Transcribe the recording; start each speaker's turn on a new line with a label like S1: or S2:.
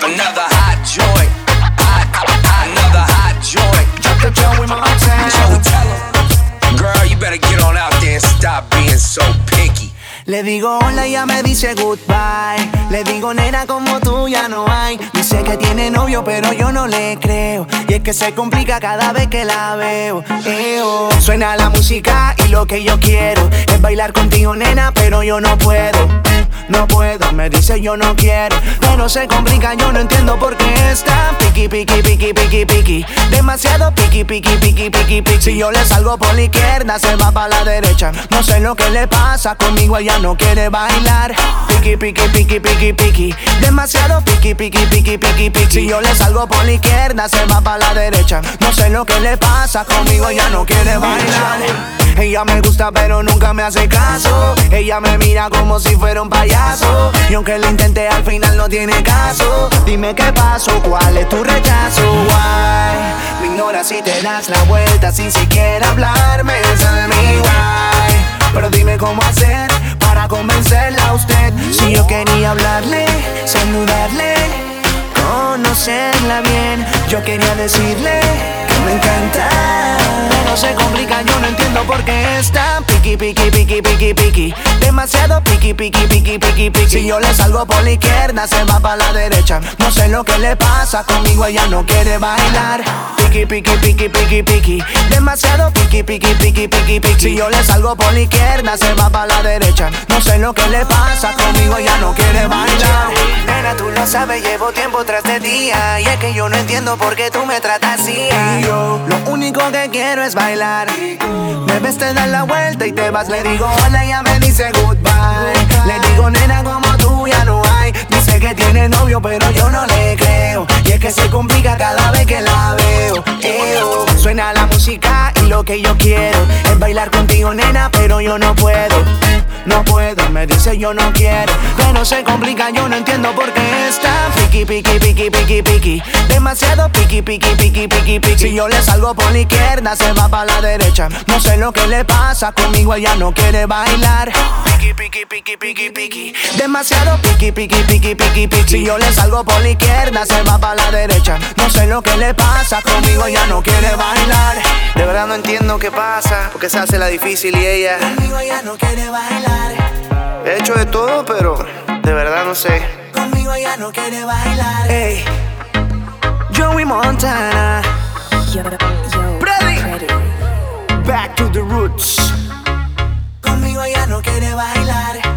S1: Another hot joint. Another hot joint.
S2: Drop the Joey Montana.
S1: Joey, tell him. Girl, you better get on out there and stop being so picky.
S2: Le digo hola y ella me dice goodbye. Le digo nena como tú ya no hay. Dice que tiene novio pero yo no le creo. Y es que se complica cada vez que la veo. Suena la música y lo que yo quiero es bailar contigo nena pero yo no puedo. No puedo, me dice yo no quiero. Pero se complica, yo no entiendo por qué está piqui, piqui, piqui, piqui, piqui. Demasiado piqui, piqui, piqui, piqui, piqui. Si yo le salgo por la izquierda, se va para la derecha. No sé lo que le pasa, conmigo ella no quiere bailar. Piqui, piqui, piqui, piqui, piqui. Demasiado piqui, piqui, piqui, piqui, piqui. Si yo le salgo por la izquierda, se va para la derecha. No sé lo que le pasa, conmigo ella no quiere bailar. Ella me gusta pero nunca me hace caso. Ella me mira como si fuera un payaso. Y aunque lo intenté al final no tiene caso. Dime qué pasó, cuál es tu rechazo. Why? Me ignoras y te das la vuelta sin siquiera hablarme. Tell me why. Pero dime cómo hacer para convencerla a usted. Si yo quería hablarle, saludarle, conocerla bien. Yo quería decirle que me encanta. No se complica, yo no entiendo por qué está piqui, piqui, piqui, piqui, piqui. Demasiado piqui, piqui, piqui, piqui, piqui. Si yo le salgo por la izquierda, se va para la derecha. No sé lo que le pasa, conmigo ella no quiere bailar. Piqui, piqui, piqui, piqui, piqui. Demasiado piqui, piqui, piqui, piqui, piqui. Si yo le salgo por la izquierda, se va para la derecha. No sé lo que le pasa, conmigo ella no quiere bailar. Nena, tú lo sabes, llevo tiempo tras de ti. Y es que yo no entiendo por qué tú me tratas así. Y yo lo único que quiero es bailar. Me ves, te das la vuelta y te vas. Le digo hola, ella me dice goodbye. Le digo nena como tú ya no hay. Dice que tiene novio pero yo no le creo. Y es que se complica cada vez que la veo. Suena la música y lo que yo quiero es bailar contigo nena pero yo no puedo. No puedo, me dice yo no quiero. Pero se complica, yo no entiendo por qué está piqui, piqui, piqui, piqui, piqui. Demasiado piqui, piqui, piqui, piqui, piqui. Si yo le salgo por la izquierda, se va para la derecha. No sé lo que le pasa, conmigo ella no quiere bailar. Piqui, piqui, piqui, piqui, piqui. Demasiado piqui, piqui, piqui, piqui, piqui. Si yo le salgo por la izquierda, se va para la derecha. No sé lo que le pasa, conmigo ella no quiere bailar. De verdad no entiendo qué pasa, porque se hace la difícil y ella conmigo ella no quiere bailar. He hecho de todo, pero de verdad no sé. Conmigo ella no quiere bailar. Hey, Joey Montana. Ready? Back to the roots. Conmigo ella no quiere bailar.